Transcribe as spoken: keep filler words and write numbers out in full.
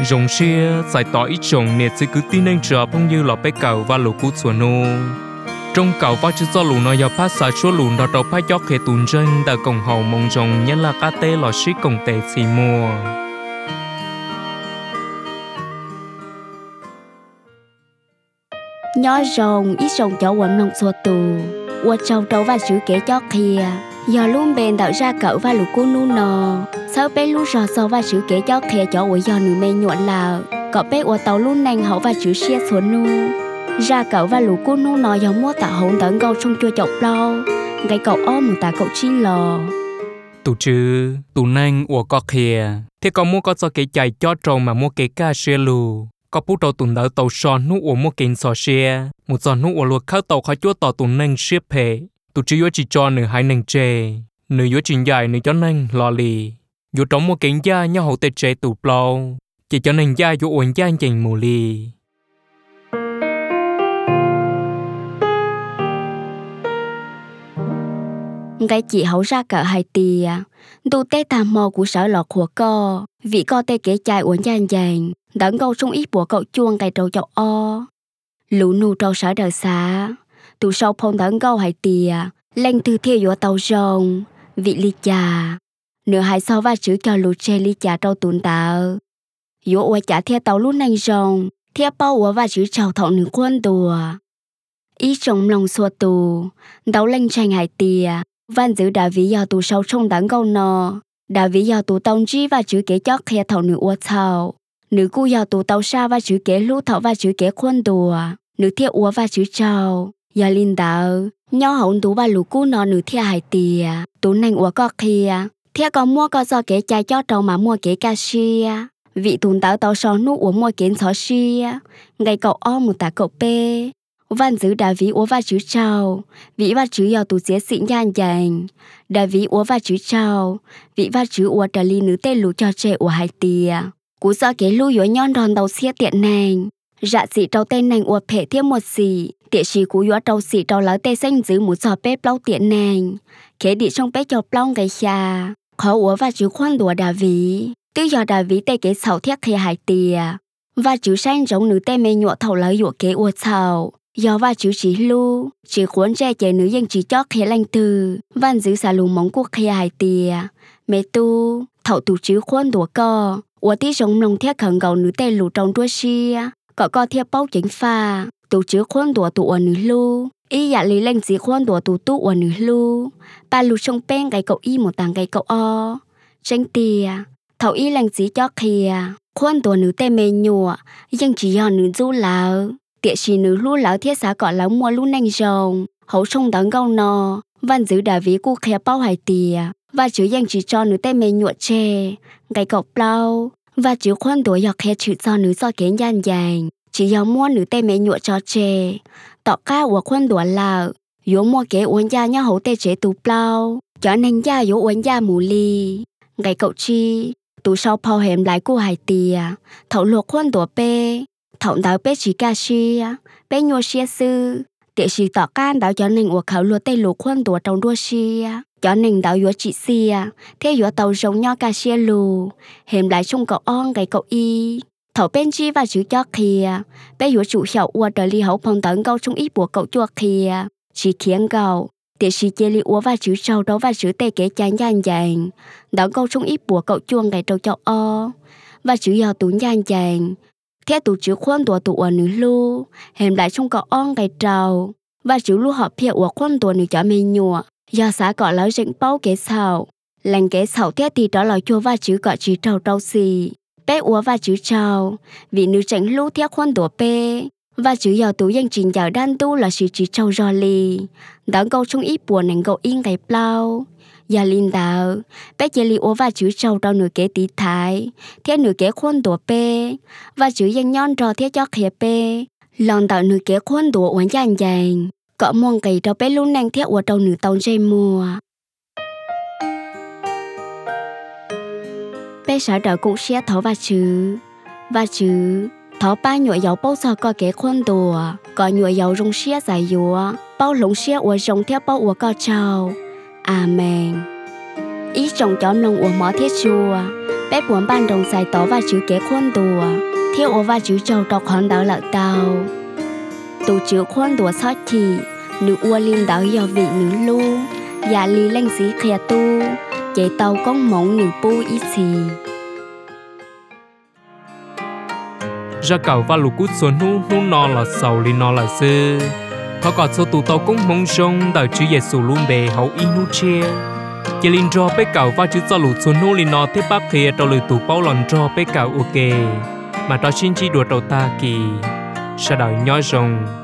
rồng xia giải tỏ ít chồng nè chỉ cứ tin anh chờ phong như lọ bé cầu và lũ cú chuột nô trong cầu và chỉ do lũ nó giờ phát xả chúa lũ nó đầu phát gió khề tùn chân đã cổng hậu mong rồng nhất là cá tê lọ xí cổng tê xì mùa nhỏ rồng ít rồng cho quần lòng xua tù quật trâu trâu và chữ kế cho kia giờ luôn bền tạo ra cậu và lũ cú nu nò sau bé lũ rò sâu và chữ kế cho kia cho quỷ giờ nửa mê nhuận là cậu bé quật tàu luôn nành hậu và chữ xia xuống nu ra cậu và lũ cú nu nò giờ mua tạo hỗn tấn câu trong chua chọc lâu ngày cậu ôm một tạ cậu chi lò tụ chứ tụ nành quật có kia thế có mua có cho cái chạy cho trâu mà mua cái cá xia lù có bút đầu tụi đỡ tàu son nút uống một kiện sò xe một giòn nút uống luộc khao tàu khai chúa tàu tụi nâng xếp hệ tụi chỉ có chỉ cho nửa hai nâng chê nửa có chuyện dài nửa cho nâng lò lì vô trong một kiện da nhau hậu tê chê tụ plau chỉ cho nâng da vô uống da chèn mù lì cái chị hậu ra cỡ hai tìa tu tê tà mò của sở lọt của co vị co tê kế chai uống dàn dàn đấng câu trong ít của cậu chuông cái trâu chậu o lũ nụ trâu sở đời xá tụ sau phong đấng câu hai tìa lên từ thiêu vô tàu rồng vị ly trà nửa hai sau và chữ cho lũ chê ly trà trâu tụn tạo vô ua chả thiêu tàu lũ nành rồng thiêu bao ua và chữ trâu thọ nửa quân đùa ý trong lòng xua tù đấu lên tranh hai tìa văn giữ đã ví do tụ sâu trong đắng câu nò đã ví do tụ tông chi và chữ kế chót khe thầu nữ ua thầu nữ cu do tụ tàu xa và chữ kế lũ thầu và chữ kế khuôn đùa nữ thiệt ua và chữ trâu giờ linh đạo nho hậu tụ và lũ cu nò nữ thiệt hải tìa tụ nành ua có kia thiệt có mua có do kế chai cho trâu mà mua kế ca xia vị tụ tạo tàu sò nụ ua mua kế xó xia ngày cậu o một tạ cậu bê văn giữ đã ví ua và chữ trâu vị và chữ do tụ xế xịn nhan dành đã ví ua và chữ trâu vị và chữ ua trả ly nữ tê lũ cho trẻ ua hai tìa cú do kế lưu yếu nhon đòn đầu xia tiện nành dạ xị trâu tên nành ua phệ thiếp một xị tiện xì cú yếu trâu xị trâu láo tê xanh giữ một giò bếp lau tiện nành kế đi trong bếp cho plau ngày xa khó ua và chữ khoan đùa đã ví tư do đã ví tê kế sầu thiết khê hai tìa và chữ xanh giống nữ tê mê nhọ thầu lấy dụ kế ua sầu do và chữ chỉ lu chỉ cuốn che chế nữ dân chỉ chót khé lanh từ văn giữ xà lù móng quốc khé hai tìa mẹ tu thầu tụ chữ khuôn đùa co ua tí giống nông thiết khẩn gầu nữ tê lù trong đua xia có co thiết bao chính pha tụ chữ khuôn đùa tụ ua nữ lu ý dạ lý lanh chỉ khuôn đùa tụ tụ ua nữ lu ba lù trong pen cái cậu y một tàng cái cậu o tranh tìa thầu y lanh chỉ chót khía khuôn đùa nữ tê mê nhùa dân chỉ do nữ du lão tiệ xì nữ lũ lão thiết xã cọ lão mua lũ nành rồng hậu sông đắng gâu nò văn giữ đã ví cu khe bao hải tìa và chữ danh chỉ cho nữ tê mê nhuộn chê ngày cọc plau và chữ khoan đuổi dọc khe chữ cho nữ do kế nhan dành chỉ do mua nữ tê mê nhuộn cho chê tọ ca của khoan đuổi lão yếu mua kế uống da nhau hậu tê chế tù plau cho nên da yếu uống da mù ly ngày cậu chi tù sau phao hẻm lại cu hải tìa thậu luộc khoan đuổi bê thọng đào bé chỉ ca xia bé nhua xia sư tiệ chỉ tỏ can đào cho nên của khảo lúa tây lúa khuôn đùa trong đua xia cho nên đào yếu chỉ xia thế yếu tàu giống nho ca xia lù hềm lại chung cậu on cái cậu y thầu bên chi và chữ cho kia bé yếu chủ hiệu ua đời ly hậu phong tấn câu chung ít của cậu chua kia chỉ khiến cậu tiệ chỉ chế li ua và chữ trâu đấu và chữ tây kế chán nhan dành đón câu chung ít của cậu chuông ngày trâu cho o và chữ yếu tú nhan dành thế tụ chữ khuôn đùa tụ ở nữ lu hèm lại trong cọ on cái trầu và chữ lu họ phía ở khuôn đùa nữ cho mê nhùa do xã cọ lão rỉnh bao kế sầu lành kế sầu thế thì đó là chua và chữ cọ chữ trầu trâu xì bé ua và chữ trầu vì nữ tránh lu theo khuôn đùa bê và chữ giàu tụ dân trình giàu đan tu là chữ chữ trầu rò lì đón câu trong ít buồn nành câu yên cái plau gia linh đạo bé chế li ố và chữ trâu trâu nửa kế tí thái thế nửa kế khuôn đùa bê và chữ dân nhon trò thế cho khía bê lòng tạo nửa kế khuôn đùa uống dàn dàn cọ mong cày trâu bé luôn năng thế ua trâu nửa tông dây mùa bé sở đỡ cũng sẽ thấu và chữ và chữ thấu ba nhựa dầu bao giờ có kế khuôn đùa có nhựa dầu rung xía dài dùa bao lũng xía ua rung theo bao ua co trâu Amen. Ý trong chọn lòng của mỏ thiết chùa bé buồn ban đồng xài tỏ và chữ kế khuôn đùa thiếu ô và chữ trâu trọc hòn đảo lợ tàu tụ chữ khuôn đùa sót thì nữ ua linh đảo do vị nữ lu dạ lì lanh xí khè tu chạy tàu con mộng nữ pu ít xì ra cầu và lũ cút xuống nu nu nọ là sầu li nọ là sư họ còn số tụ tàu cũng mong sông đợi chữ Giêsu luôn bề hậu in nu chia chỉ linh cho bé cầu và chữ cho lũ xuống nu li nọ tiếp bác kia đầu lưỡi tụ bao lần cho bé cầu ok mà đó xin chỉ đùa đầu ta kỳ sao đợi nhói rồng